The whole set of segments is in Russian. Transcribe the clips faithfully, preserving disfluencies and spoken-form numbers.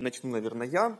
начну, наверное, я.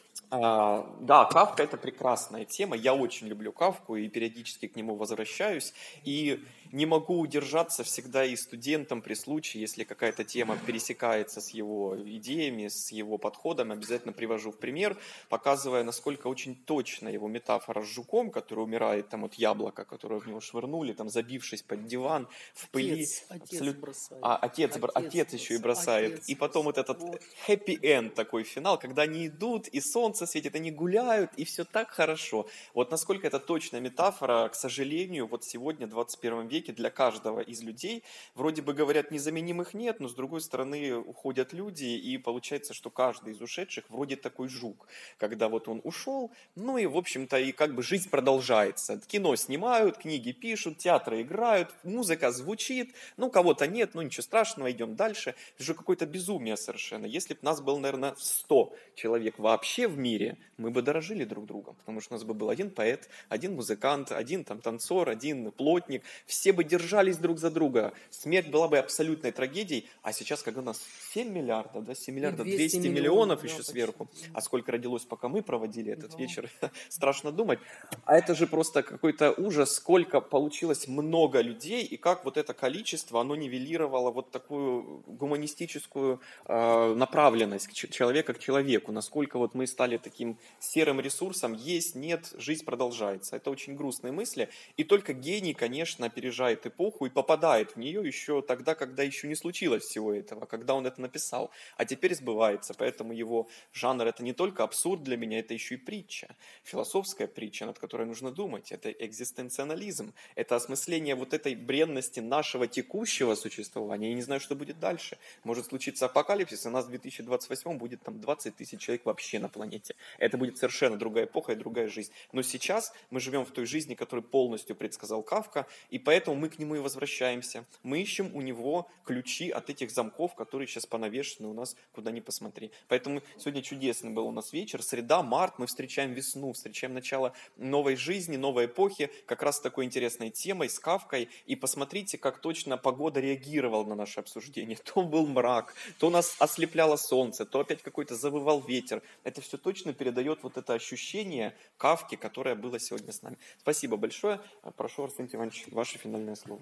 А, да, Кафка — это прекрасная тема, я очень люблю Кафку и периодически к нему возвращаюсь, и не могу удержаться всегда и студентам при случае, если какая-то тема пересекается с его идеями, с его подходом, обязательно привожу в пример, показывая, насколько очень точно его метафора с жуком, который умирает там от яблока, которое в него швырнули, там забившись под диван, в пыли. Отец, отец абсолютно... бросает. А, отец, отец, отец еще и бросает. Отец и потом бросает. вот этот Вот. хэппи-энд такой финал, когда они идут, и солнце светит, они гуляют, и все так хорошо. Вот насколько это точная метафора, к сожалению, вот сегодня, в двадцать первом веке, для каждого из людей, вроде бы говорят, незаменимых нет, но с другой стороны уходят люди, и получается, что каждый из ушедших вроде такой жук, когда вот он ушел, ну и, в общем-то, и как бы жизнь продолжается. Кино снимают, книги пишут, театры играют, музыка звучит, ну, кого-то нет, ну, ничего страшного, идем дальше. Это же какое-то безумие совершенно. Если бы нас было, наверное, сто человек вообще в мире, мы бы дорожили друг другом, потому что у нас бы был один поэт, один музыкант, один там танцор, один плотник, все бы держались друг за друга. Смерть была бы абсолютной трагедией, а сейчас, когда у нас семь миллиардов, да, семь миллиардов двести миллионов, миллионов еще да, сверху, почти. А сколько родилось, пока мы проводили этот да. вечер, страшно думать. А это же просто какой-то ужас, сколько получилось много людей, и как вот это количество, оно нивелировало вот такую гуманистическую э, направленность человека к человеку, насколько вот мы стали таким серым ресурсом, есть, нет, жизнь продолжается. Это очень грустные мысли, и только гений, конечно, опережает эпоху и попадает в нее еще тогда, когда еще не случилось всего этого, когда он это написал, а теперь сбывается, поэтому его жанр — это не только абсурд для меня, это еще и притча, философская притча, над которой нужно думать, это экзистенциализм, это осмысление вот этой бренности нашего текущего существования. Я не знаю, что будет дальше. Может случиться апокалипсис, и у нас в две тысячи двадцать восьмом будет там двадцать тысяч человек вообще на планете. Это будет совершенно другая эпоха и другая жизнь. Но сейчас мы живем в той жизни, которую полностью предсказал Кафка, и поэтому мы к нему и возвращаемся. Мы ищем у него ключи от этих замков, которые сейчас понавешены у нас, куда ни посмотри. Поэтому сегодня чудесный был у нас вечер. Среда, март, мы встречаем весну, встречаем начало новой жизни, новой эпохи, как раз с такой интересной темой, с Кафкой. И посмотрите, как точно погода реагировала на наше обсуждение. То был мрак, то нас ослепляло солнце, то опять какой-то завывал ветер. Это все точно передает вот это ощущение Кафки, которое было сегодня с нами. Спасибо большое. Прошу, Арсений Иванович, ваше финальное слово.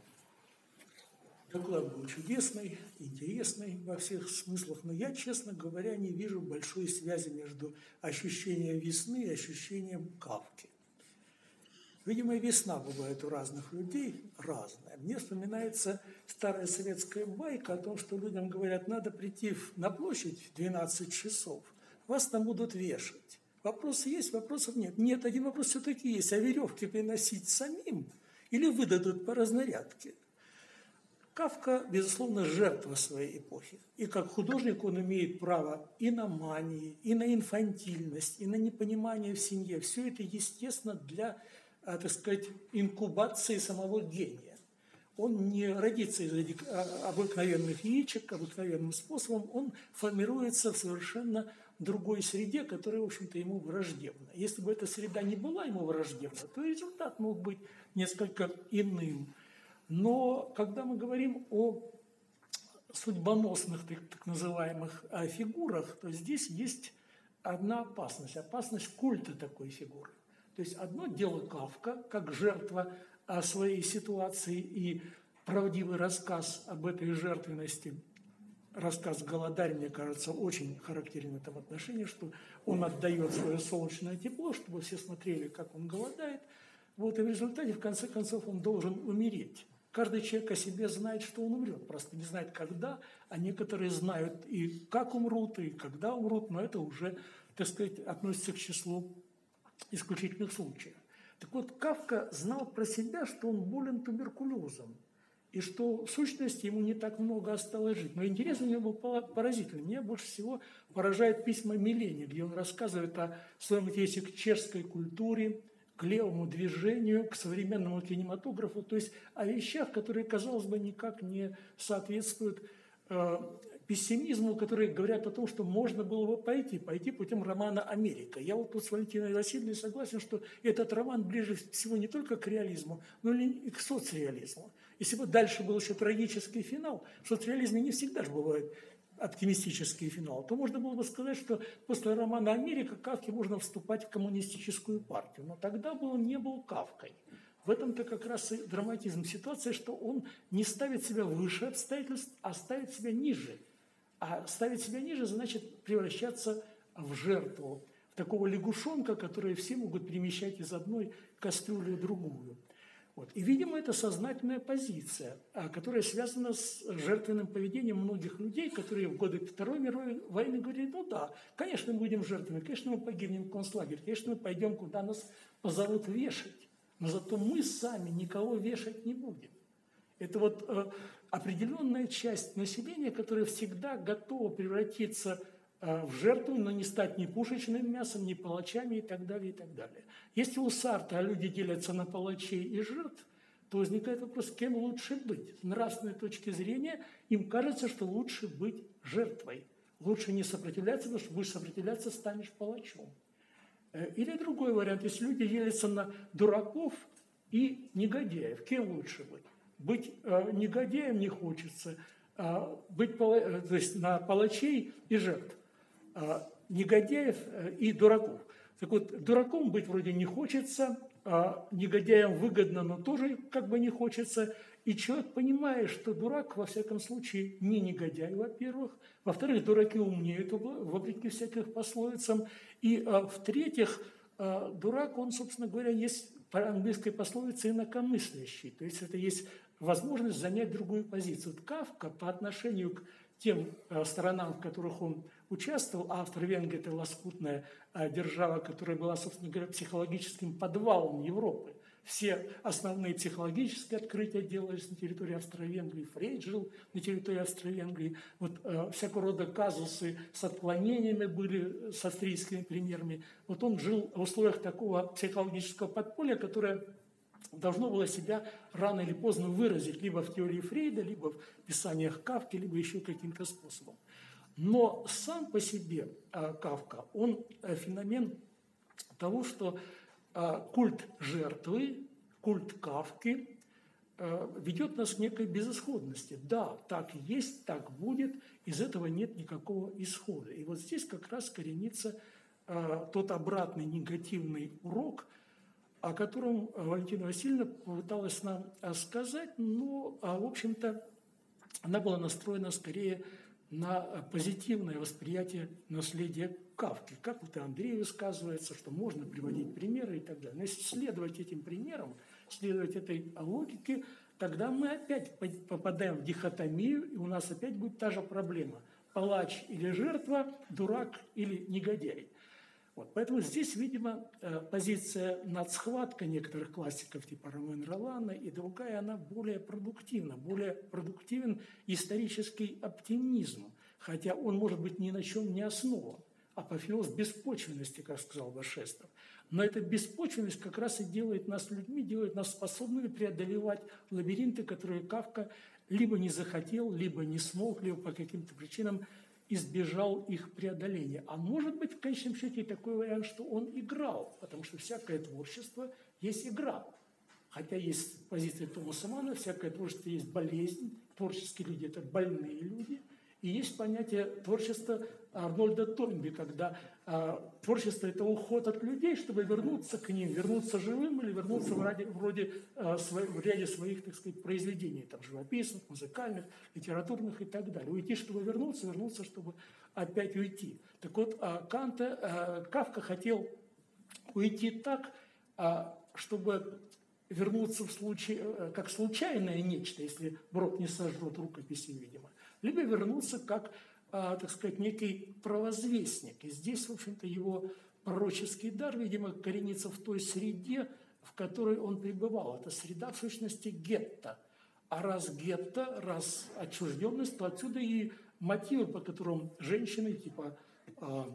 Доклад был чудесный, интересный во всех смыслах, но я, честно говоря, не вижу большой связи между ощущением весны и ощущением Кафки. Видимо, весна бывает у разных людей разная. Мне вспоминается старая советская байка о том, что людям говорят, надо прийти на площадь в двенадцать часов, вас там будут вешать. Вопросы есть, вопросов нет. Нет, один вопрос все-таки есть, а веревки приносить самим или выдадут по разнарядке? Кафка, безусловно, жертва своей эпохи. И как художник он имеет право и на мании, и на инфантильность, и на непонимание в семье. Все это, естественно, для, так сказать, инкубации самого гения. Он не родится из обыкновенных яичек, обыкновенным способом, он формируется в совершенно другой среде, которая, в общем-то, ему враждебна. Если бы эта среда не была ему враждебна, то результат мог быть несколько иным. Но когда мы говорим о судьбоносных, так, так называемых, фигурах, то здесь есть одна опасность, опасность культа такой фигуры. То есть одно дело Кафка, как жертва своей ситуации и правдивый рассказ об этой жертвенности. Рассказ «Голодарь», мне кажется, очень характерен в этом отношении, что он отдает свое солнечное тепло, чтобы все смотрели, как он голодает. Вот, и в результате, в конце концов, он должен умереть. Каждый человек о себе знает, что он умрет, просто не знает, когда, а некоторые знают и как умрут, и когда умрут, но это уже, так сказать, относится к числу исключительных случаев. Так вот, Кафка знал про себя, что он болен туберкулезом, и что в сущности ему не так много осталось жить. Но интерес у него был поразительный. Меня больше всего поражает письма Милени, где он рассказывает о своем интересе к чешской культуре, к левому движению, к современному кинематографу, то есть о вещах, которые, казалось бы, никак не соответствуют э, пессимизму, которые говорят о том, что можно было бы пойти, пойти путем романа «Америка». Я вот тут с Валентиной Васильевной согласен, что этот роман ближе всего не только к реализму, но и к соцреализму. Если бы дальше был еще трагический финал, в соцреализме не всегда же бывают оптимистический финал, то можно было бы сказать, что после романа «Америка» Кафке можно вступать в коммунистическую партию. Но тогда бы он не был Кафкой. В этом-то как раз и драматизм ситуации, что он не ставит себя выше обстоятельств, а ставит себя ниже. А ставить себя ниже значит превращаться в жертву, в такого лягушонка, который все могут перемещать из одной кастрюли в другую. Вот. И, видимо, это сознательная позиция, которая связана с жертвенным поведением многих людей, которые в годы Второй мировой войны говорили: ну да, конечно, мы будем жертвами, конечно, мы погибнем в концлагере, конечно, мы пойдем, куда нас позовут вешать, но зато мы сами никого вешать не будем. Это вот э, определенная часть населения, которая всегда готова превратиться в жертву, но не стать ни пушечным мясом, ни палачами и так далее, и так далее. Если у Сартра люди делятся на палачей и жертв, то возникает вопрос, кем лучше быть. С нравственной точки зрения им кажется, что лучше быть жертвой. Лучше не сопротивляться, потому что будешь сопротивляться, станешь палачом. Или другой вариант, если люди делятся на дураков и негодяев, кем лучше быть? Быть э, негодяем не хочется, а быть пала... то есть на палачей и жертв. Негодяев и дураков. Так вот, дураком быть вроде не хочется, а негодяем выгодно, но тоже как бы не хочется. И человек понимает, что дурак, во всяком случае, не негодяй, во-первых. Во-вторых, дураки умнеют, вопреки всяких пословицам. И, в-третьих, дурак, он, собственно говоря, есть по английской пословице инакомыслящий. То есть это есть возможность занять другую позицию. Вот Кафка по отношению к тем сторонам, в которых он участвовал, автор Венгрии – это лоскутная держава, которая была, собственно говоря, психологическим подвалом Европы. Все основные психологические открытия делались на территории Австро-Венгрии, Фрейд жил на территории Австро-Венгрии. Вот э, всякого рода казусы с отклонениями были с австрийскими примерами. Вот он жил в условиях такого психологического подполья, которое должно было себя рано или поздно выразить либо в теории Фрейда, либо в писаниях Кафки, либо еще каким-то способом. Но сам по себе э, Кафка, он э, феномен того, что культ жертвы, культ Кафки ведет нас к некой безысходности. Да, так есть, так будет, из этого нет никакого исхода. И вот здесь как раз коренится тот обратный негативный урок, о котором Валентина Васильевна попыталась нам сказать, но, в общем-то, она была настроена скорее на позитивное восприятие наследия Кафки. Как вот и Андрей высказывается, что можно приводить примеры и так далее. Но если следовать этим примерам, следовать этой логике, тогда мы опять попадаем в дихотомию, и у нас опять будет та же проблема. Палач или жертва, дурак или негодяй. Вот. Поэтому здесь, видимо, позиция нацхватка некоторых классиков типа Ромен Ролана и другая, она более продуктивна, более продуктивен исторический оптимизм, хотя он может быть ни на чем не основан. Апофеоз беспочвенности, как сказал Башестов. Но эта беспочвенность как раз и делает нас людьми, делает нас способными преодолевать лабиринты, которые Кафка либо не захотел, либо не смог, либо по каким-то причинам избежал их преодоления. А может быть, в конечном счете, и такой вариант, что он играл, потому что всякое творчество есть игра. Хотя есть позиция Томаса Манна, всякое творчество есть болезнь, творческие люди – это больные люди. И есть понятие творчества Арнольда Тойнби, когда а, творчество – это уход от людей, чтобы вернуться к ним, вернуться живым или вернуться в, ради, вроде, а, свой, в ряде своих, так сказать, произведений, там, живописных, музыкальных, литературных и так далее. Уйти, чтобы вернуться, вернуться, чтобы опять уйти. Так вот, а, Канта, а, Кафка хотел уйти так, а, чтобы вернуться в случае, как случайное нечто, если Брод не сожжет рукописи, видимо, либо вернуться как, а, так сказать, некий провозвестник. И здесь, в общем-то, его пророческий дар, видимо, коренится в той среде, в которой он пребывал. Это среда, в сущности, гетто. А раз гетто, раз отчужденность, то отсюда и мотивы, по которым женщины, типа э,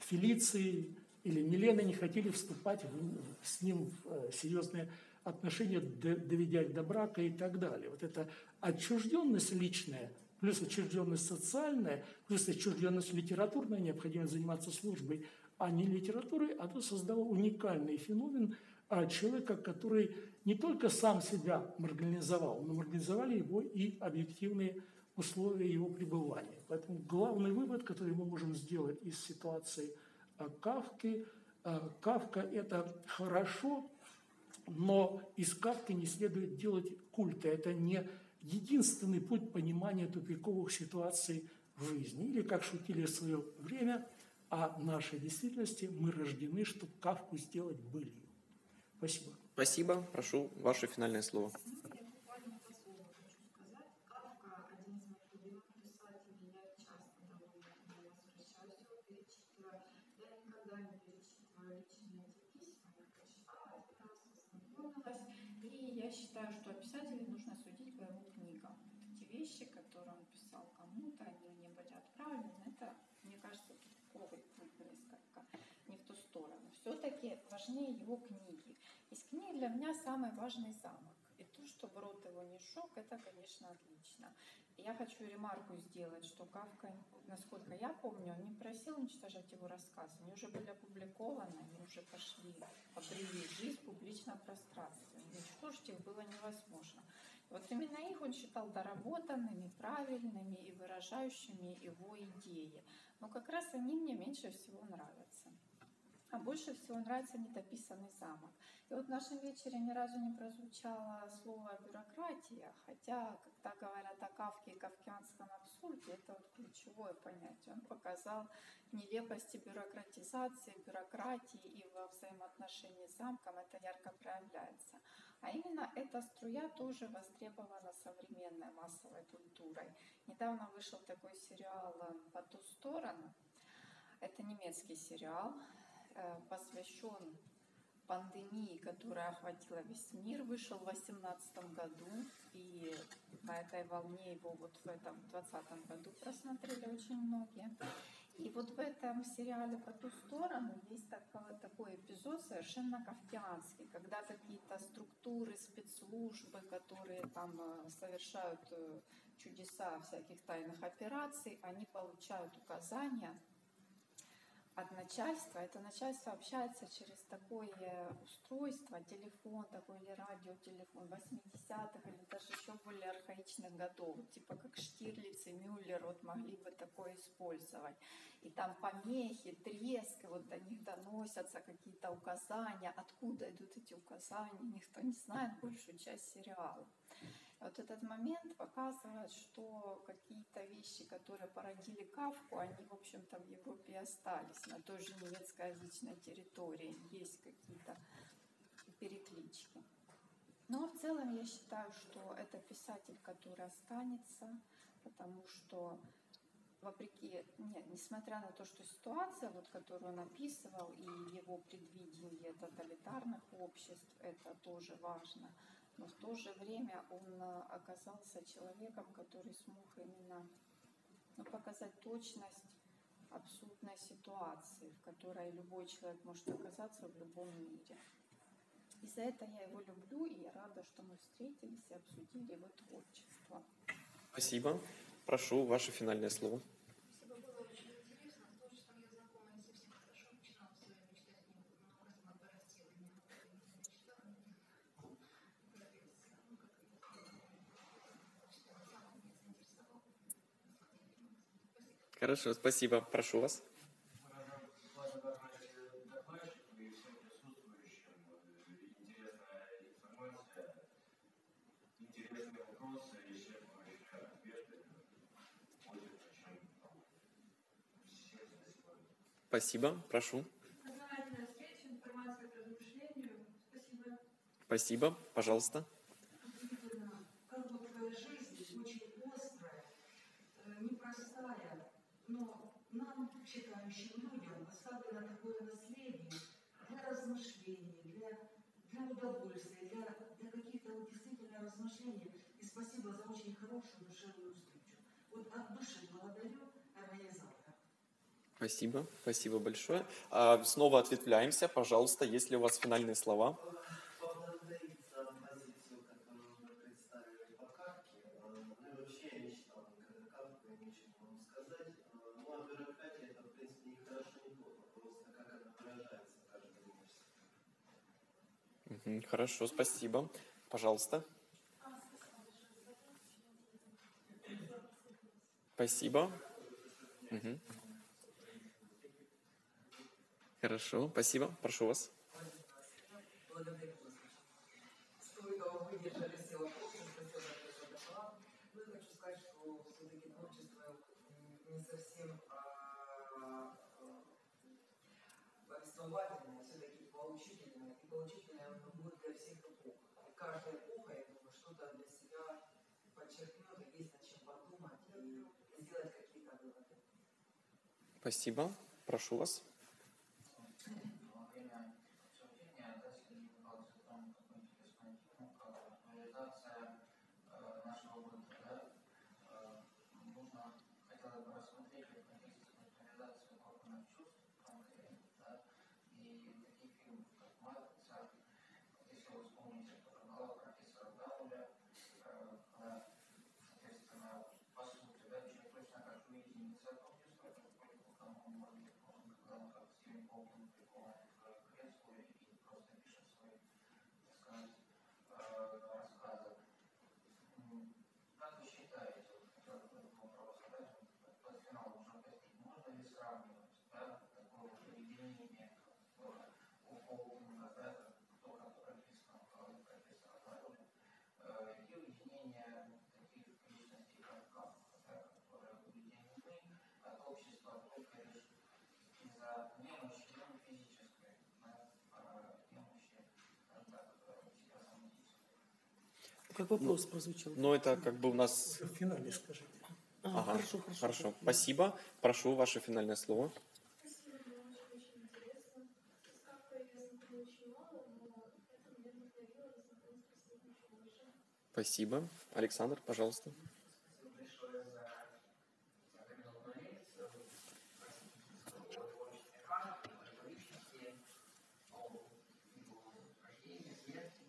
Фелиции или Милены, не хотели вступать в, с ним в серьезные отношения, доведя их до брака и так далее. Вот эта отчужденность личная, плюс отчужденность социальная, плюс отчужденность литературная, необходимо заниматься службой, а не литературой, это создало уникальный феномен человека, который не только сам себя маргинализовал, но маргинализовали его и объективные условия его пребывания. Поэтому главный вывод, который мы можем сделать из ситуации Кафки, Кафка – это хорошо, но из Кафки не следует делать культа. Это не единственный путь понимания тупиковых ситуаций в жизни. Или, как шутили в свое время, о нашей действительности мы рождены, чтобы Кафку сделать былью. Спасибо. Спасибо. Прошу, ваше финальное слово. И я считаю, что о писателе нужно судить по его книгам. Вот эти вещи, которые он писал кому-то, они не были отправлены, это, мне кажется, тупиковый путь несколько, не в ту сторону. Все-таки важнее его книги. Из книг для меня самый важный замок. И то, что в рот его не шок, это, конечно, отлично. И я хочу ремарку сделать, что Кафка, насколько я помню, он не просил уничтожать его рассказы. Они уже были опубликованы, они уже пошли, обрели жизнь в публичном пространстве. Уничтожить их было невозможно. И вот именно их он считал доработанными, правильными и выражающими его идеи. Но как раз они мне меньше всего нравятся. А больше всего нравится «Недописанный замок». И вот в нашем вечере ни разу не прозвучало слово «бюрократия», хотя, когда говорят о Кафке и кафкианском абсурде, это вот ключевое понятие. Он показал нелепости бюрократизации, бюрократии, и во взаимоотношении с замком это ярко проявляется. А именно эта струя тоже востребована современной массовой культурой. Недавно вышел такой сериал «По ту сторону». Это немецкий сериал, посвящен пандемии, которая охватила весь мир, вышел в две тысячи восемнадцатом году, и на этой волне его вот в этом двадцатом году просмотрели очень многие. И вот в этом сериале «По ту сторону» есть такой, такой эпизод совершенно кафкианский, когда какие-то структуры, спецслужбы, которые там совершают чудеса всяких тайных операций, они получают указания от начальства. Это начальство общается через такое устройство, телефон такой или радиотелефон восьмидесятых или даже еще более архаичных годов, типа как Штирлиц и Мюллер вот могли бы такое использовать. И там помехи, треск, и вот до них доносятся какие-то указания. Откуда идут эти указания, никто не знает большую часть сериала. Вот этот момент показывает, что какие-то вещи, которые породили Кафку, они, в общем-то, в Европе остались, на той же немецкоязычной территории. Есть какие-то переклички. Но в целом я считаю, что это писатель, который останется, потому что, вопреки, нет, несмотря на то, что ситуация, вот, которую он описывал, и его предвидение тоталитарных обществ, это тоже важно. Но в то же время он оказался человеком, который смог именно ну, показать точность абсурдной ситуации, в которой любой человек может оказаться в любом мире. И за это я его люблю, и я рада, что мы встретились и обсудили его творчество. Спасибо. Прошу, ваше финальное слово. Хорошо, спасибо. Прошу вас. Спасибо. Прошу. Спасибо. Пожалуйста. Но нам, читающим людям, оставлено такое наследие для размышлений, для, для удовольствия, для, для каких-то вот действительно размышлений. И спасибо за очень хорошую душевную встречу. Вот от души благодарю организатора. Спасибо, спасибо большое. А, снова ответвляемся. Пожалуйста, есть ли у вас финальные слова? Хорошо, спасибо. Пожалуйста. Спасибо. Мгм. Хорошо, спасибо. Прошу вас. Благодарю вас. Стойко вы выдержали все вопросы, спасибо большое за доклад. Ну и хочу сказать, что все-таки творчество не совсем а, повествовательное, все-таки поучительное. И поучительное оно будет для всех эпох. И каждая эпоха, я думаю, что-то для себя подчеркнет, и есть над чем подумать и сделать какие-то выводы. Спасибо. Прошу вас. Во время обсуждения Дасин Михайлович затронул такую интересную тему, как реализация э, нашего быта. Да? Э, нужно, хотелось бы рассмотреть в контексте реализации органов чувств конкретно, да? И таких фильмов, как «Матрица», если вы вспомните, тоже была профессора Дауля, э, когда, соответственно, по сути, да, человек точно как в единице чувства, он может быть, когда он как Стивен Хоукинг прикован к креслу и просто пишет свои, так сказать, рассказы. Как вы считаете, вот хотел бы этот вопрос задать, под финал уже опять, можно ли сравнивать, да, такое поведение у Хоукинга, да, кто как прописано в голове профессора Дауля, и уединение таких личностей, как Кафка, да, которые уединены от общества только лишь из-за немощи, ну, физической, да, а немощи, скажем так, психосоматической. Как вопрос прозвучал? Но это как бы у нас... В финале скажите. А, Ага, хорошо, хорошо. Хорошо. Спасибо. Прошу, ваше финальное слово. Спасибо, было очень-очень интересно. С Кавкой я знакома очень мало, но это меня вдохновило на знакомство с ним еще больше. Спасибо. Александр, пожалуйста. Спасибо большое за Камилу Ленец, о творчестве Кафки, о его личности, о его рождении, смерти.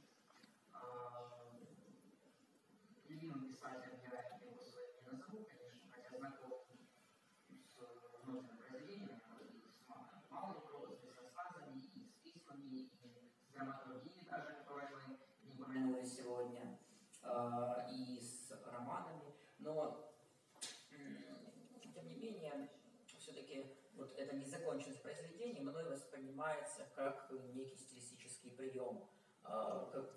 Любимым писателем я его своим не назову, конечно, хотя знаком с многими произведениями, и с малой прозой, с рассказами, и с письмами, и с драматургией даже, которую мы не упомянули сегодня, и с романами. Но, тем не менее, все-таки вот эта незаконченность произведения мной воспринимается как некий стилистический прием, как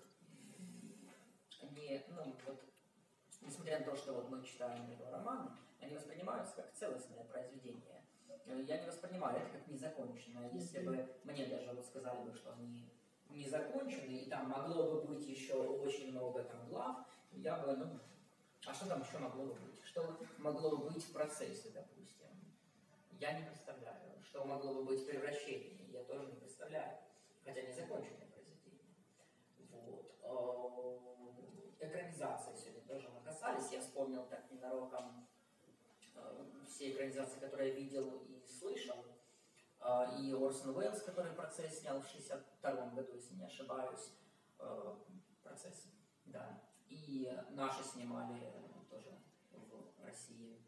не, ну, вот, несмотря на то, что вот мы читаем его романы, они воспринимаются как целостное произведение. Я не воспринимаю это как незаконченное. Если бы мне даже вот сказали бы, что они не закончены, и там могло бы быть еще очень много там глав, я бы, ну, а что там еще могло бы быть? Что могло бы быть в процессе, допустим? Я не представляю. Что могло бы быть в превращении? Я тоже не представляю. Хотя не законченное произведение. Вот. Экранизации сегодня тоже мы касались. Я вспомнил так ненароком все экранизации, которые я видел и слышал. И Орсон Уэллс, который «Процесс» снял в шестьдесят втором году, если не ошибаюсь. «Процесс», да. И наши снимали тоже в России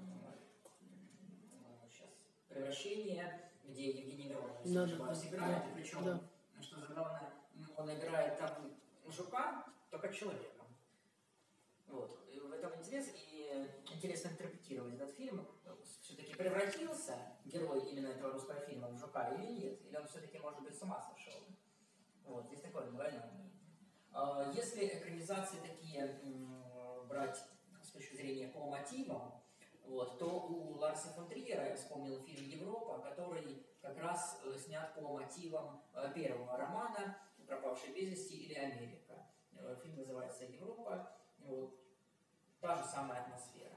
сейчас «Превращение», где Евгений Миронов, если не ошибаюсь, играет. Да, причем, да. Что забавно, он играет там жука, только человеком. Вот. И в этом интерес, и интересно интерпретировать этот фильм. Все-таки превратился герой именно этого русского фильма в жука или нет? Или он все-таки, может быть, с ума сошел? Вот, здесь такое двойное мнение. Если экранизации такие брать с точки зрения по мотивам, вот, то у Ларса фон Триера я вспомнил фильм «Европа», который как раз снят по мотивам первого романа «Пропавший без вести» или «Америка». Фильм называется «Европа». Вот. Та же самая атмосфера.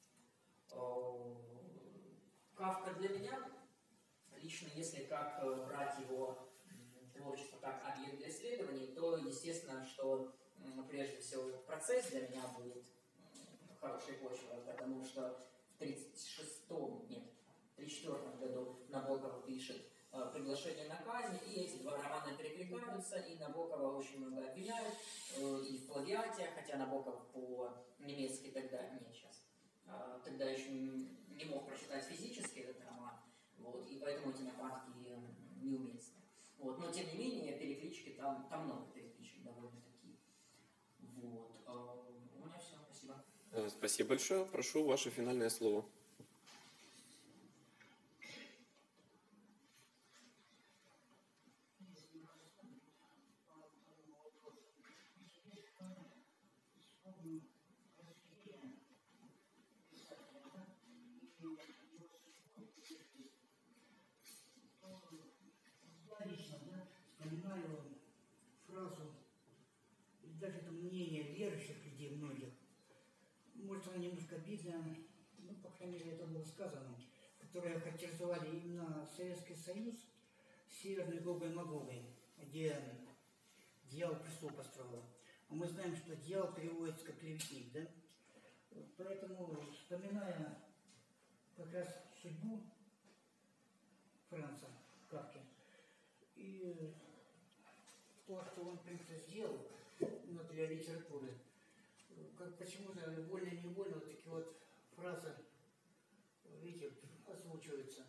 Кафка для меня, лично, если как брать его творчество как объект для исследований, то естественно, что прежде всего процесс для меня будет хорошей почвой, потому что в тридцать шестом, нет, в тридцать четвёртом году Набоков пишет «Приглашение на казнь», и эти два романа перекликаются, и Набокова очень много обвиняют, и в плагиате, хотя Набоков по-немецки тогда, нет, сейчас, тогда еще не мог прочитать физически этот роман, вот, и поэтому эти нападки неуместны. Вот, но тем не менее, переклички там, там много перекличек довольно-таки. Вот. У меня все, спасибо. Э, Спасибо большое. Прошу ваше финальное слово. Я лично, да, вспоминаю фразу, и даже это мнение верующих людей многих, может, она немножко обидная, ну, по крайней мере, это было сказано, которые характеризовали именно Советский Союз с Северной Гогой Магогой, где дьявол престол построил. А мы знаем, что дьявол переводится как клеветник, да? Поэтому, вспоминая как раз судьбу Франца Кафки и то, что он, в принципе, сделал, ну, для литературы, как почему-то вольно-невольно вот такие вот фразы, видите, озвучиваются.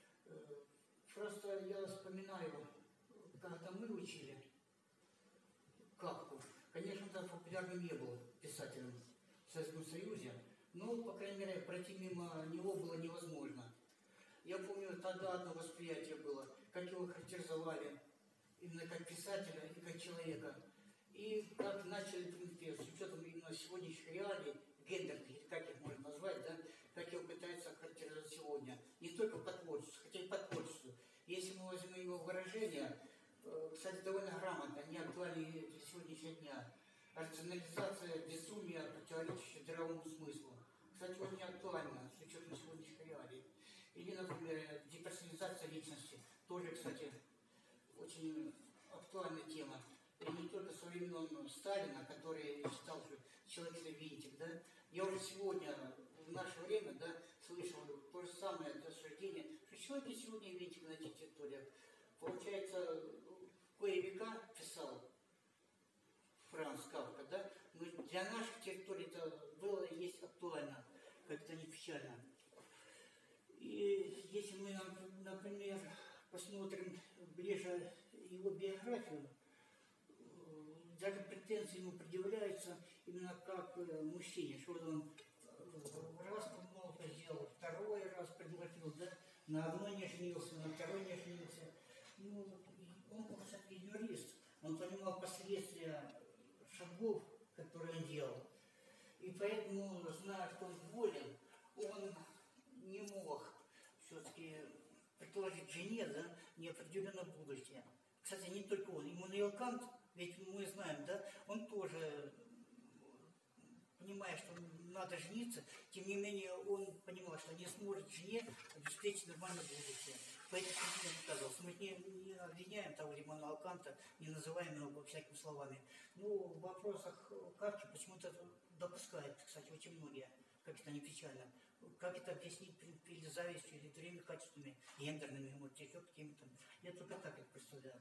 Просто я вспоминаю, когда мы учили Кафку, конечно, он популярным не был писателем в Советском Союзе, но, по крайней мере, пройти мимо него было невозможно. Я помню, тогда одно восприятие было, как его характеризовали именно как писателя и как человека. И как начали, в принципе, с учетом именно сегодняшних реалий, гендерных, или как их можно назвать, да, как его пытаются характеризовать сегодня. Не только по творчеству, хотя и по творчеству. Если мы возьмем его выражение, кстати, довольно грамотно, не актуальны для сегодняшнего дня. Рационализация безумия, противоречащая здравому смыслу. Кстати, вот не актуально с учетом сегодняшних реалий. Или, например, деперсонализация личности. Тоже, кстати, очень актуальная тема. И не только со времен Сталина, который считал, что человек это винтик, да. Я уже сегодня, в наше время, да, слышал то же самое рассуждение, что человек и сегодня винтик на этих территориях. Получается, в кое века писал Франц Кафка, да, но для наших территорий это было и есть актуально, как-то не печально. И если мы, например, посмотрим ближе его биографию, даже претензии ему предъявляются именно как мужчине, что он раз много сделал, второй раз предложил, да, на одной не женился, на второй не женился. Ну, он, кстати, юрист, он понимал последствия шагов, которые он делал. И поэтому, зная, что он волен, он не мог все-таки предложить жене, да, неопределенное будущее. Кстати, не только он, Иммануил Кант, ведь мы знаем, да, он тоже, понимая, что надо жениться, тем не менее он понимал, что не сможет жене обеспечить нормальное будущее. Поэтому он отказался. Мы не, не обвиняем того Иммануила Канта, не называем его всякими словами. Но в вопросах Кафки почему-то допускают, кстати, очень многие, как это не печально. Как это объяснить или завистью, или другими качествами, гендерными, может, еще какими-то. Я только так это представляю.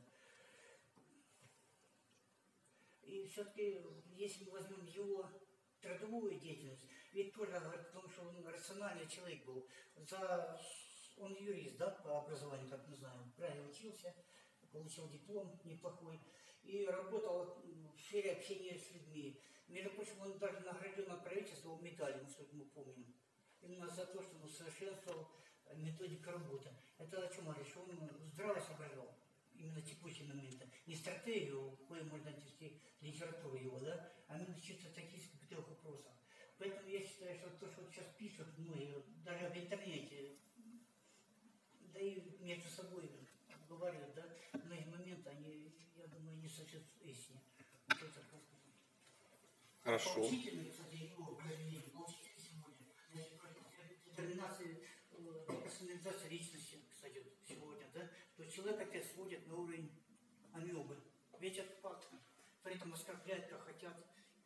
И все-таки, если мы возьмем его трудовую деятельность, ведь тоже говорит о том, что он рациональный человек был. За... Он юрист, да, по образованию, как мы знаем. Правильно учился, получил диплом неплохой. И работал в сфере общения с людьми. Между прочим, он даже наградил на правительство медалью, насколько мы помним. Именно за то, что он усовершенствовал методику работы. Это о чем говорит? Что он здраво соображал. Именно текущие моменты. Не стратегию, кое можно отнести литературу его, да, а именно чисто тактических бытовых вопросов. Поэтому я считаю, что то, что вот сейчас пишут многие, даже в интернете, да и между собой говорят, да, многие моменты, они, я думаю, не совсем истинны. Вот это просто. Хорошо. Поучительные, кстати, его произведения, поучительные сегодня. Детерминация, персонализация личности, кстати, сегодня, да, то человек опять сводит на уровень амебы. Ведь это факт. При этом оскорбляют, как хотят.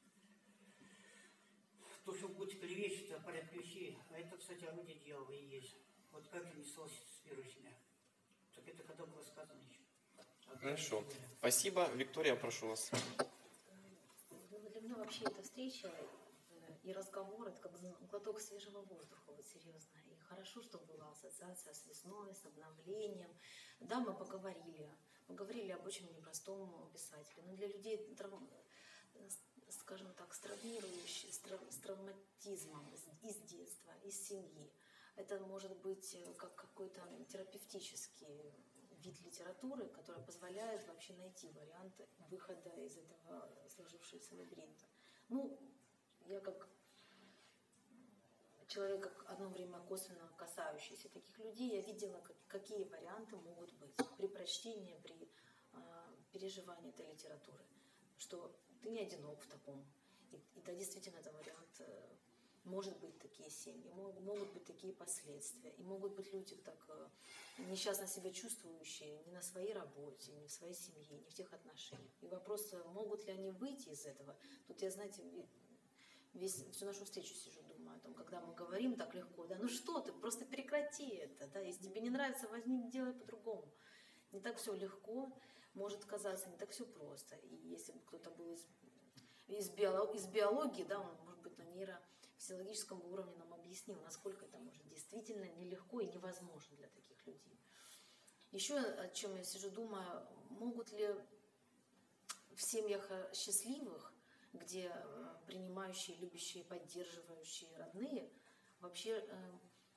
То, что будет клевещет, это порядок вещей. А это, кстати, орудие дьявола и есть. Вот как же не согласиться с верующими? Так это когда было сказано еще. Хорошо. Спасибо. Виктория, прошу вас. Для меня вообще эта встреча и разговор, это как глоток свежего воздуха, вот серьезно. И хорошо, что была ассоциация с весной, с обновлением. Да, мы поговорили, мы говорили об очень непростом писателе, но для людей скажем так, с травмирующим, с, трав, с травматизмом из, из детства, из семьи. Это может быть как какой-то терапевтический вид литературы, который позволяет вообще найти варианты выхода из этого сложившегося лабиринта. Ну, я как человек, как одно время косвенно касающийся таких людей, я видела, как, какие варианты могут быть при прочтении, при э, переживании этой литературы. Что ты не одинок в таком. И, и да, действительно, это вариант. Э, может быть такие семьи, могут, могут быть такие последствия. И могут быть люди так э, несчастно себя чувствующие ни на своей работе, ни в своей семье, ни в тех отношениях. И вопрос, могут ли они выйти из этого. Тут я, знаете, весь, всю нашу встречу сижу, думаю о том, когда мы говорим так легко, да, ну что ты, просто прекрати это, да, если тебе не нравится, возьми, делай по-другому. Не так все легко, может казаться, не так все просто. И если бы кто-то был из, из, биолог, из биологии, да, он, может быть, на нейрофизиологическом уровне нам объяснил, насколько это может действительно нелегко и невозможно для таких людей. Еще о чем я сижу, думаю, могут ли в семьях счастливых, где принимающие, любящие, поддерживающие родные, вообще э,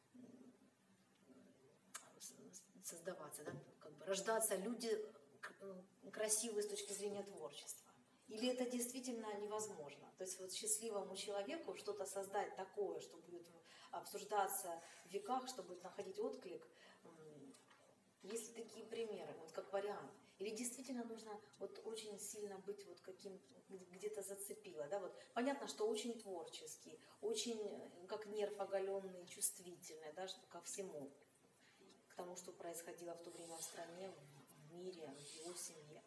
создаваться, да, как бы рождаться люди красивые с точки зрения творчества. Или это действительно невозможно? То есть вот счастливому человеку что-то создать такое, что будет обсуждаться в веках, что будет находить отклик. Есть ли такие примеры, вот как вариант? Или действительно нужно вот очень сильно быть вот каким, где-то зацепило, да, вот понятно, что очень творческий, очень как нерв оголенный, чувствительный, да, ко всему, к тому, что происходило в то время в стране, в мире, в его семье.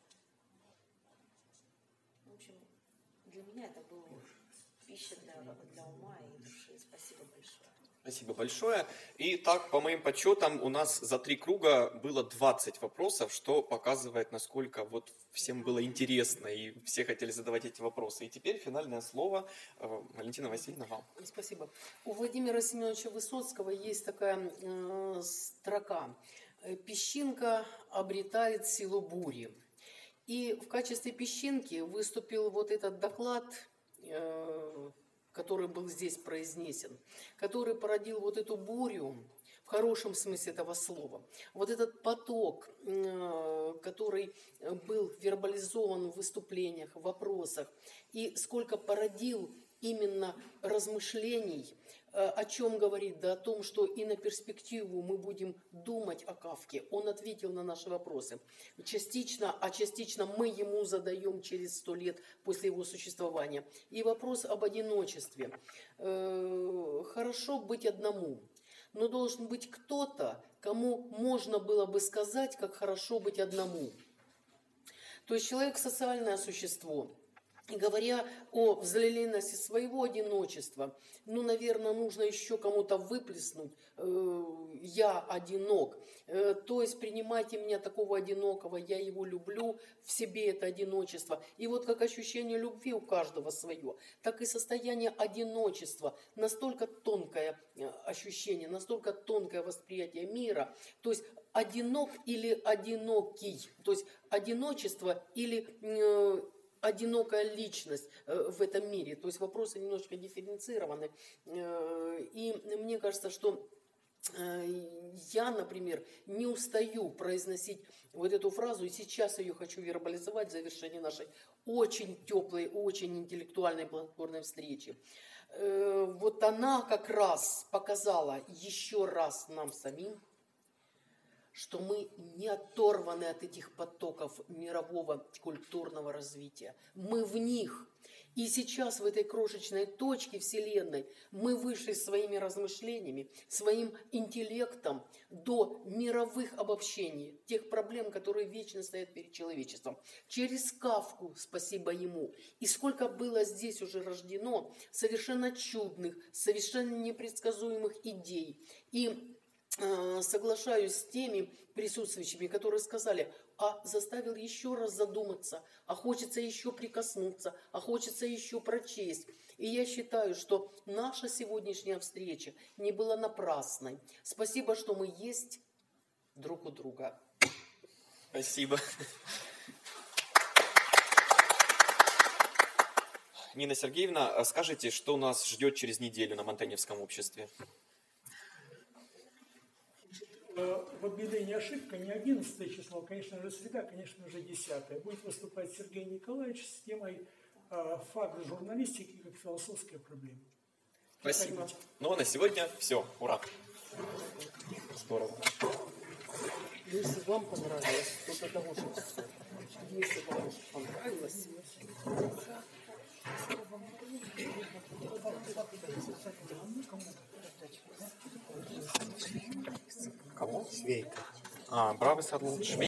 В общем, для меня это была пища для, для ума и души. Спасибо большое. Спасибо большое. И так, по моим подсчетам, у нас за три круга было двадцать вопросов, что показывает, насколько вот всем было интересно, и все хотели задавать эти вопросы. И теперь финальное слово Валентина Васильевна вам. Спасибо. У Владимира Семеновича Высоцкого есть такая э, строка. «Песчинка обретает силу бури». И в качестве песчинки выступил вот этот доклад, э, который был здесь произнесен, который породил вот эту бурю, в хорошем смысле этого слова. Вот этот поток, который был вербализован в выступлениях, в вопросах, и сколько породил именно размышлений, о чем говорит, да о том, что и на перспективу мы будем думать о Кафке. Он ответил на наши вопросы. Частично, а частично мы ему задаем через сто лет после его существования. И вопрос об одиночестве. Хорошо быть одному, но должен быть кто-то, кому можно было бы сказать, как хорошо быть одному. То есть человек социальное существо. И говоря о взаимности своего одиночества, ну, наверное, нужно еще кому-то выплеснуть э, «я одинок». Э, то есть принимайте меня такого одинокого, я его люблю, в себе это одиночество. И вот как ощущение любви у каждого свое, так и состояние одиночества, настолько тонкое ощущение, настолько тонкое восприятие мира. То есть одинок или одинокий, то есть одиночество или... Э, одинокая личность в этом мире. То есть вопросы немножко дифференцированы. И мне кажется, что я, например, не устаю произносить вот эту фразу, и сейчас ее хочу вербализовать в завершении нашей очень теплой, очень интеллектуальной плодотворной встречи. Вот она как раз показала еще раз нам самим, что мы не оторваны от этих потоков мирового культурного развития. Мы в них. И сейчас в этой крошечной точке Вселенной мы вышли своими размышлениями, своим интеллектом до мировых обобщений, тех проблем, которые вечно стоят перед человечеством. Через Кафку, спасибо ему. И сколько было здесь уже рождено совершенно чудных, совершенно непредсказуемых идей. И соглашаюсь с теми присутствующими, которые сказали, а заставил еще раз задуматься, а хочется еще прикоснуться, а хочется еще прочесть. И я считаю, что наша сегодняшняя встреча не была напрасной. Спасибо, что мы есть друг у друга. Спасибо. Нина Сергеевна, скажите, что нас ждет через неделю на Монтеневском обществе? В объявлении ошибка не одиннадцатое число, конечно же, среда, конечно же, десятое. Будет выступать Сергей Николаевич с темой факт журналистики как философская проблема. Спасибо. Приходите. Ну а на сегодня все. Ура. Здорово. Если вам понравилось, то это того, что все. Если вам понравилось, Кого? Швейка. А, бравый садл.